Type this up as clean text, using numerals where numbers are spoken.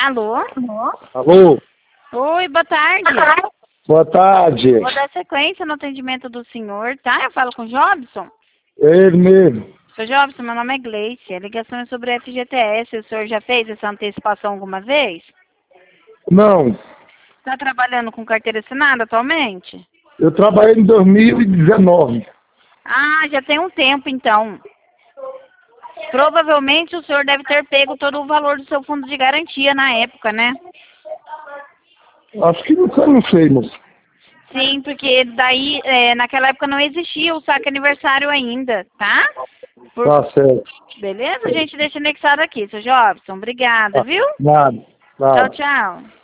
Alô? Alô? Oi, boa tarde. Boa tarde. Vou dar sequência no atendimento do senhor, tá? Eu falo com o Jobson. É ele mesmo. Seu Jobson, meu nome é Gleice. A ligação é sobre FGTS. O senhor já fez essa antecipação alguma vez? Não, Está trabalhando com carteira assinada atualmente? eu trabalhei em 2019. Ah, já tem um tempo então. Provavelmente o senhor deve ter pego todo o valor do seu fundo de garantia na época, né? Acho que não sei, moço. Sim, porque daí, naquela época não existia o saque aniversário ainda, tá? Tá certo. Beleza? A gente deixa anexado aqui, seu Jobson. Obrigada, Tá. viu? Nada, Tchau, nada. tchau.